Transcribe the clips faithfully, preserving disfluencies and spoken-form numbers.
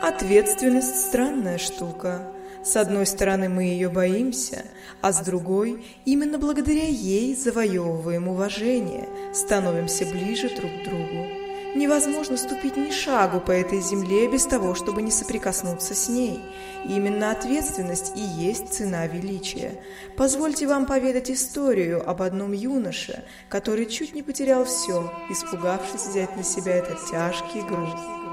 Ответственность – странная штука. С одной стороны, мы ее боимся, а с другой, именно благодаря ей завоевываем уважение, становимся ближе друг к другу. Невозможно ступить ни шагу по этой земле без того, чтобы не соприкоснуться с ней. И именно ответственность и есть цена величия. Позвольте вам поведать историю об одном юноше, который чуть не потерял все, испугавшись взять на себя этот тяжкий груз.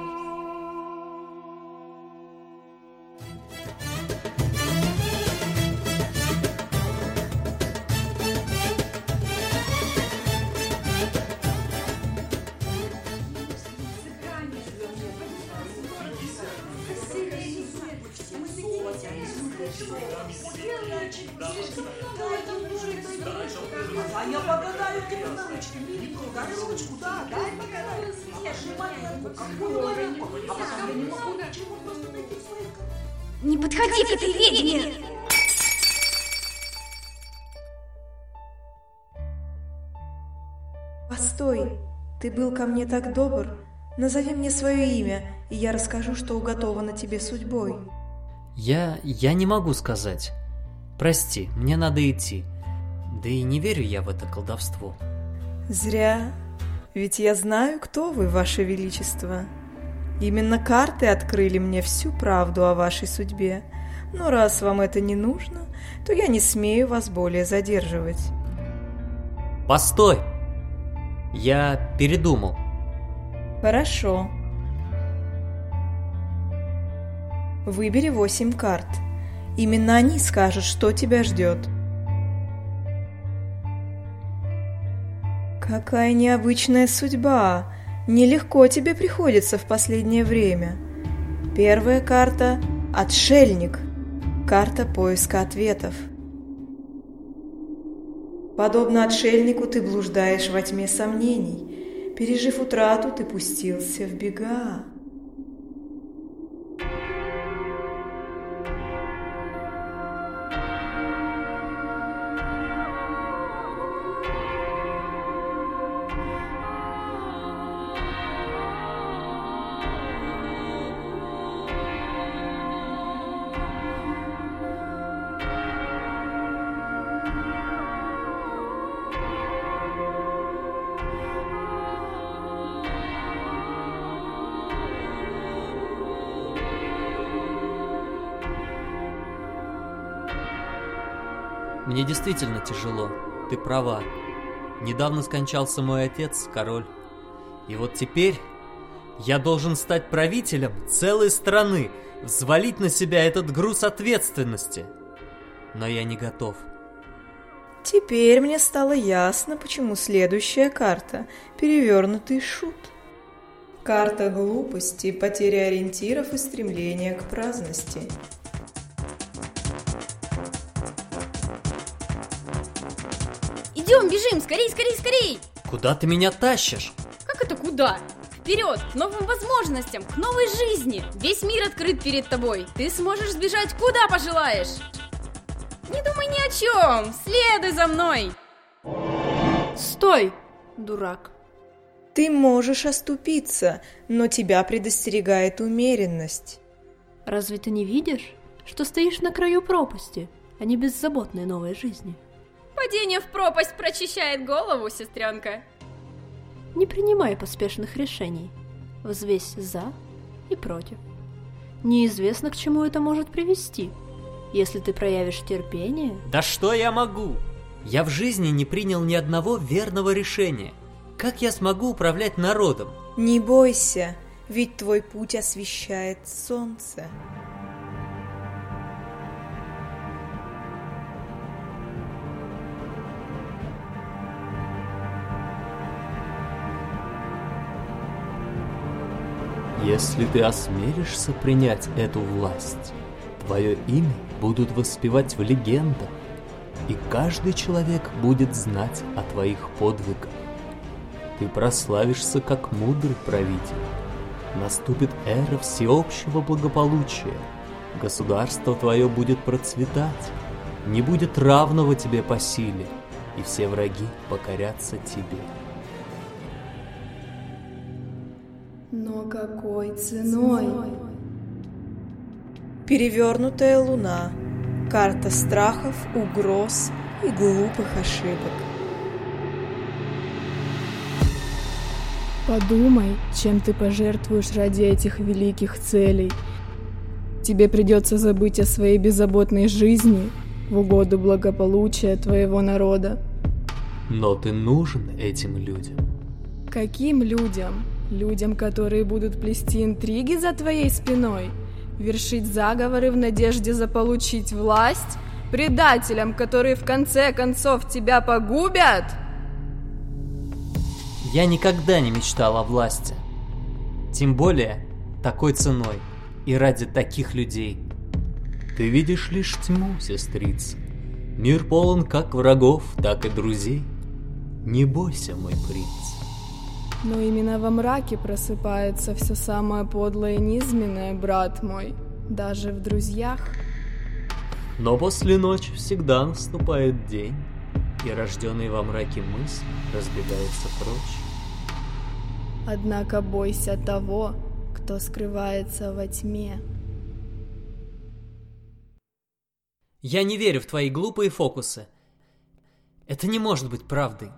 А я погадаю тебе на ручке, миленькую, дай ручку, да, дай погадаю. Держи маленькую, какую маленькую, а потом я не могу ничего просто найти в своих карманах. Не подходи к этой ведьме! Постой, ты был ко мне так добр. Назови мне свое имя, и я расскажу, что уготовано тебе судьбой. Я... я не могу сказать. Прости, мне надо идти. Да и не верю я в это колдовство. Зря. Ведь я знаю, кто вы, ваше величество. Именно карты открыли мне всю правду о вашей судьбе. Но раз вам это не нужно, то я не смею вас более задерживать. Постой! Я передумал. Хорошо. Выбери восемь карт. Именно они скажут, что тебя ждет. Какая необычная судьба! Нелегко тебе приходится в последнее время. Первая карта – Отшельник. Карта поиска ответов. Подобно отшельнику ты блуждаешь во тьме сомнений. Пережив утрату, ты пустился в бега. Мне действительно тяжело, ты права. Недавно скончался мой отец, король. И вот теперь я должен стать правителем целой страны, взвалить на себя этот груз ответственности. Но я не готов. Теперь мне стало ясно, почему следующая карта – перевернутый шут. Карта глупости, потери ориентиров и стремления к праздности. Идем, бежим, скорей, скорей, скорей! Куда ты меня тащишь? Как это куда? Вперед, к новым возможностям, к новой жизни! Весь мир открыт перед тобой. Ты сможешь сбежать куда пожелаешь. Не думай ни о чем, следуй за мной. Стой, дурак. Ты можешь оступиться, но тебя предостерегает умеренность. Разве ты не видишь, что стоишь на краю пропасти, а не беззаботной новой жизни? Падение в пропасть прочищает голову, сестренка. Не принимай поспешных решений. Взвесь за и против. Неизвестно, к чему это может привести. Если ты проявишь терпение... Да что я могу? Я в жизни не принял ни одного верного решения. Как я смогу управлять народом? Не бойся, ведь твой путь освещает солнце. Если ты осмелишься принять эту власть, твое имя будут воспевать в легендах, и каждый человек будет знать о твоих подвигах. Ты прославишься как мудрый правитель. Наступит эра всеобщего благополучия. Государство твое будет процветать. Не будет равного тебе по силе, и все враги покорятся тебе. Но какой ценой? Перевернутая луна. Карта страхов, угроз и глупых ошибок. Подумай, чем ты пожертвуешь ради этих великих целей. Тебе придется забыть о своей беззаботной жизни в угоду благополучия твоего народа. Но ты нужен этим людям. Каким людям? Людям, которые будут плести интриги за твоей спиной? Вершить заговоры в надежде заполучить власть? Предателям, которые в конце концов тебя погубят? Я никогда не мечтал о власти. Тем более, такой ценой и ради таких людей. Ты видишь лишь тьму, сестрица. Мир полон как врагов, так и друзей. Не бойся, мой принц. Но именно во мраке просыпается все самое подлое и низменное, брат мой, даже в друзьях. Но после ночи всегда наступает день, и рожденные во мраке мысли разбегаются прочь. Однако бойся того, кто скрывается во тьме. Я не верю в твои глупые фокусы. Это не может быть правдой.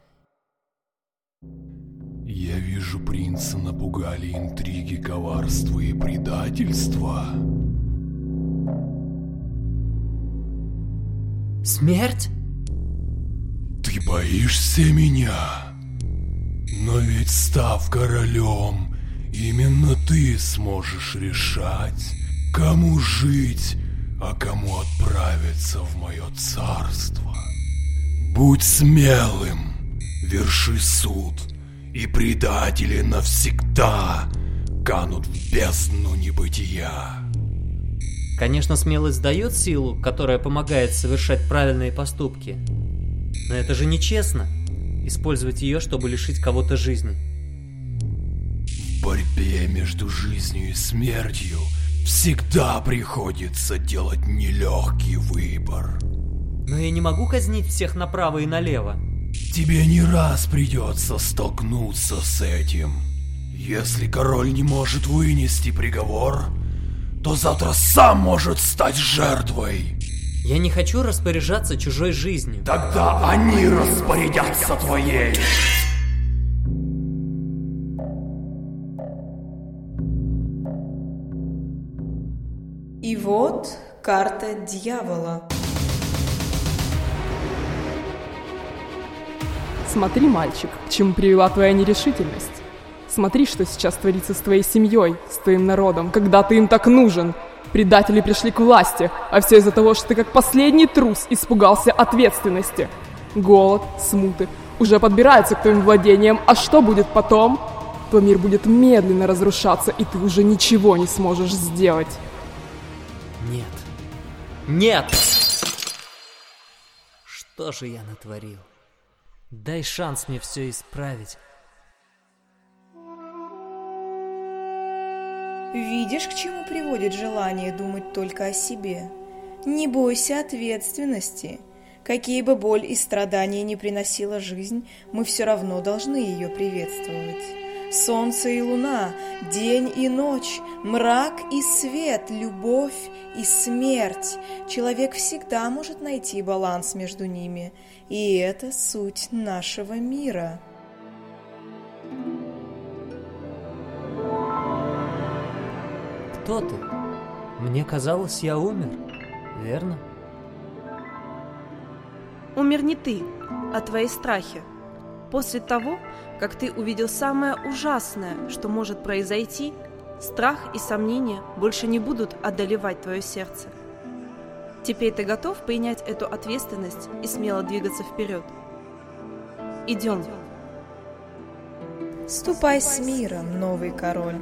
Я вижу, принца напугали интриги, коварство и предательство. Смерть? Ты боишься меня? Но ведь, став королем, именно ты сможешь решать, кому жить, а кому отправиться в мое царство. Будь смелым, верши суд, и предатели навсегда канут в бездну небытия. Конечно, смелость дает силу, которая помогает совершать правильные поступки. Но это же нечестно — использовать ее, чтобы лишить кого-то жизни. В борьбе между жизнью и смертью всегда приходится делать нелегкий выбор. Но я не могу казнить всех направо и налево. Тебе не раз придется столкнуться с этим. Если король не может вынести приговор, то завтра сам может стать жертвой. Я не хочу распоряжаться чужой жизнью. Тогда они распорядятся твоей. И вот карта дьявола. Смотри, мальчик, к чему привела твоя нерешительность. Смотри, что сейчас творится с твоей семьей, с твоим народом, когда ты им так нужен. Предатели пришли к власти, а все из-за того, что ты как последний трус испугался ответственности. Голод, смуты уже подбираются к твоим владениям, а что будет потом? Твой мир будет медленно разрушаться, и ты уже ничего не сможешь сделать. Нет. Нет! Что же я натворил? Дай шанс мне все исправить. Видишь, к чему приводит желание думать только о себе? Не бойся ответственности. Какие бы боль и страдания ни приносила жизнь, мы все равно должны ее приветствовать. Солнце и луна, день и ночь, мрак и свет, любовь и смерть. Человек всегда может найти баланс между ними, и это суть нашего мира. Кто ты? Мне казалось, я умер, верно? Умер не ты, а твои страхи. После того, как ты увидел самое ужасное, что может произойти, страх и сомнения больше не будут одолевать твое сердце. Теперь ты готов принять эту ответственность и смело двигаться вперед? Идем. Ступай с миром, новый король.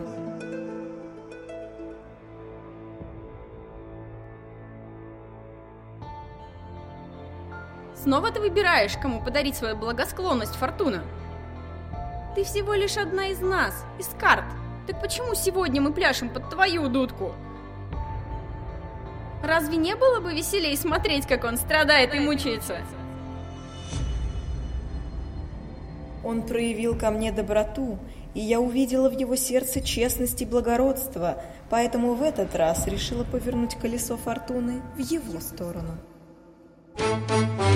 Снова ты выбираешь, кому подарить свою благосклонность, Фортуна? Ты всего лишь одна из нас, из карт. Так почему сегодня мы пляшем под твою дудку? Разве не было бы веселее смотреть, как он страдает и мучается? Он проявил ко мне доброту, и я увидела в его сердце честность и благородство, поэтому в этот раз решила повернуть колесо фортуны в его сторону. Thank you.